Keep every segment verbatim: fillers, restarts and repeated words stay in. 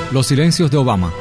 Los silencios de Obama.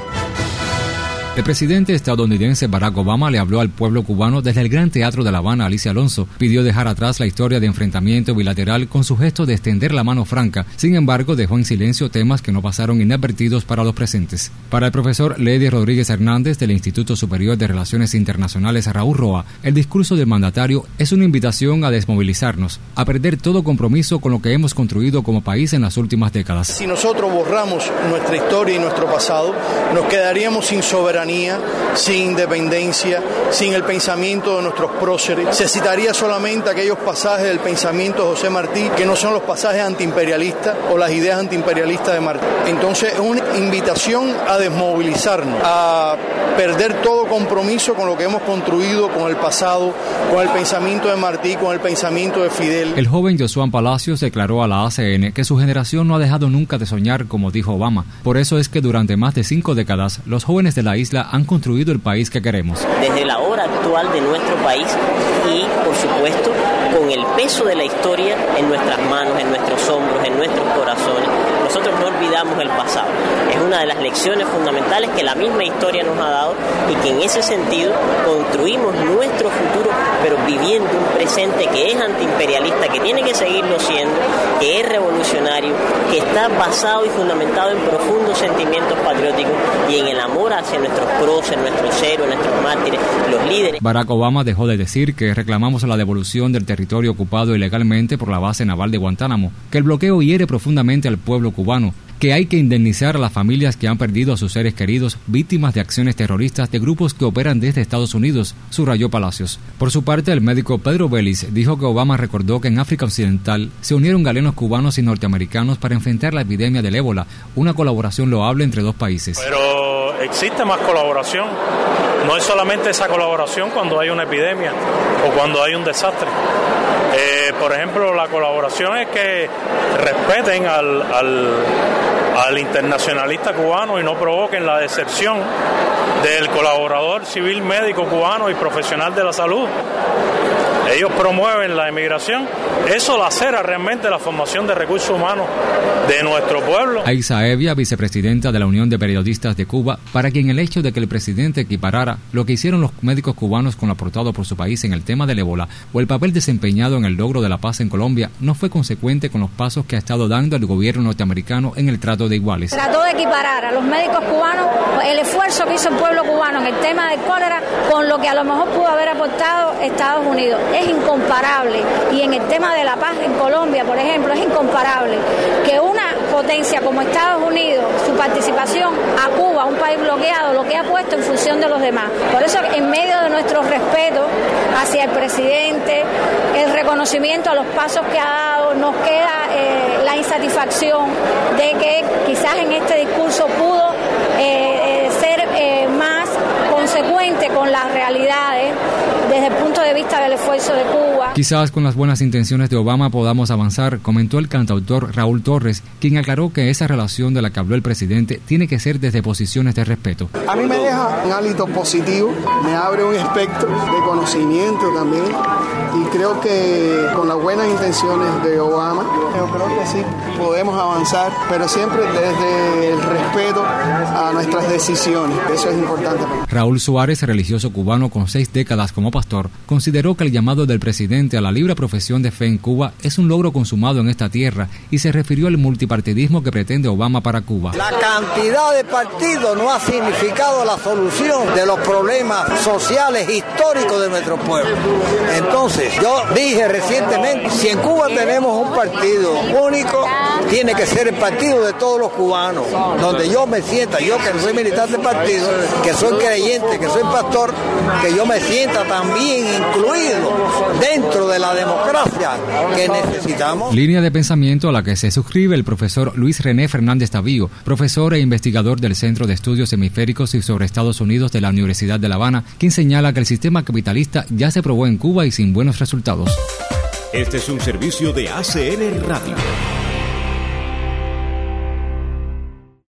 El presidente estadounidense Barack Obama le habló al pueblo cubano desde el Gran Teatro de La Habana. Alicia Alonso pidió dejar atrás la historia de enfrentamiento bilateral con su gesto de extender la mano franca. Sin embargo, dejó en silencio temas que no pasaron inadvertidos para los presentes. Para el profesor Lady Rodríguez Hernández del Instituto Superior de Relaciones Internacionales Raúl Roa, el discurso del mandatario es una invitación a desmovilizarnos, a perder todo compromiso con lo que hemos construido como país en las últimas décadas. Si nosotros borramos nuestra historia y nuestro pasado, nos quedaríamos sin soberanía, sin independencia, sin el pensamiento de nuestros próceres. Se citaría solamente aquellos pasajes del pensamiento de José Martí, que no son los pasajes antiimperialistas o las ideas antiimperialistas de Martí. Entonces es una invitación a desmovilizarnos, a perder todo compromiso con lo que hemos construido, con el pasado, con el pensamiento de Martí, con el pensamiento de Fidel. El joven Josuán Palacios declaró a la A C N que su generación no ha dejado nunca de soñar, como dijo Obama. Por eso es que durante más de cinco décadas, los jóvenes de la isla han construido el país que queremos. Desde la hora actual de nuestro país y, por supuesto, con el peso de la historia en nuestras manos, en nuestros hombros, en nuestros corazones, nosotros no olvidamos el pasado. Es una de las lecciones fundamentales que la misma historia nos ha dado y que en ese sentido construimos nuestro futuro, pero viviendo un presente que es antiimperialista, que tiene que seguirlo siendo, que es revolucionario, que está basado y fundamentado en profundos sentimientos patrióticos y en el amor hacia nuestros próceres, nuestros héroes, nuestros mártires, los líderes. Barack Obama dejó de decir que reclamamos la devolución del territorio ocupado ilegalmente por la base naval de Guantánamo, que el bloqueo hiere profundamente al pueblo cubano, que hay que indemnizar a las familias que han perdido a sus seres queridos víctimas de acciones terroristas de grupos que operan desde Estados Unidos, subrayó Palacios. Por su parte, el médico Pedro Vélez dijo que Obama recordó que en África Occidental se unieron galenos cubanos y norteamericanos para enfrentar la epidemia del ébola, una colaboración loable entre dos países. Pero existe más colaboración, no es solamente esa colaboración cuando hay una epidemia o cuando hay un desastre. Eh, por ejemplo, la colaboración es que respeten al, al, al internacionalista cubano y no provoquen la deserción del colaborador civil médico cubano y profesional de la salud. Ellos promueven la emigración. Eso lacera realmente la formación de recursos humanos de nuestro pueblo. Aiza Evia, vicepresidenta de la Unión de Periodistas de Cuba, para quien el hecho de que el presidente equiparara lo que hicieron los médicos cubanos con lo aportado por su país en el tema del ébola o el papel desempeñado en el logro de la paz en Colombia no fue consecuente con los pasos que ha estado dando el gobierno norteamericano en el trato de iguales. Trató de equiparar a los médicos cubanos el esfuerzo que hizo el pueblo cubano en el tema del cólera con lo que a lo mejor pudo haber aportado Estados Unidos. Es incomparable. Y en el tema de la paz en Colombia, por ejemplo, es incomparable que una potencia como Estados Unidos, su participación a Cuba, un país bloqueado, lo que ha puesto en función de los demás. Por eso, en medio de nuestro respeto hacia el presidente, el reconocimiento a los pasos que ha dado, nos queda eh, la insatisfacción de que quizás en este discurso pudo eh, eh, ser eh, más consecuente con las realidades desde el punto de vista del esfuerzo de Cuba. Quizás con las buenas intenciones de Obama podamos avanzar, comentó el cantautor Raúl Torres, quien aclaró que esa relación de la que habló el presidente tiene que ser desde posiciones de respeto. A mí me deja un hálito positivo, me abre un espectro de conocimiento también y creo que con las buenas intenciones de Obama, yo creo que sí podemos avanzar, pero siempre desde el respeto a nuestras decisiones, eso es importante. Raúl Suárez, religioso cubano con seis décadas como pastor, consideró que el llamado del presidente a la libre profesión de fe en Cuba es un logro consumado en esta tierra y se refirió al multipartidismo que pretende Obama para Cuba. La cantidad de partidos no ha significado la solución de los problemas sociales históricos de nuestro pueblo. Entonces, yo dije recientemente, si en Cuba tenemos un partido único, tiene que ser el partido de todos los cubanos, donde yo me sienta, yo que no soy militante del partido, que soy creyente, que soy pastor, que yo me sienta también incluido dentro de la democracia que necesitamos. Línea de pensamiento a la que se suscribe el profesor Luis René Fernández Tavío, profesor e investigador del Centro de Estudios Hemisféricos y sobre Estados Unidos de la Universidad de La Habana, quien señala que el sistema capitalista ya se probó en Cuba y sin buenos resultados. Este es un servicio de A C N Radio.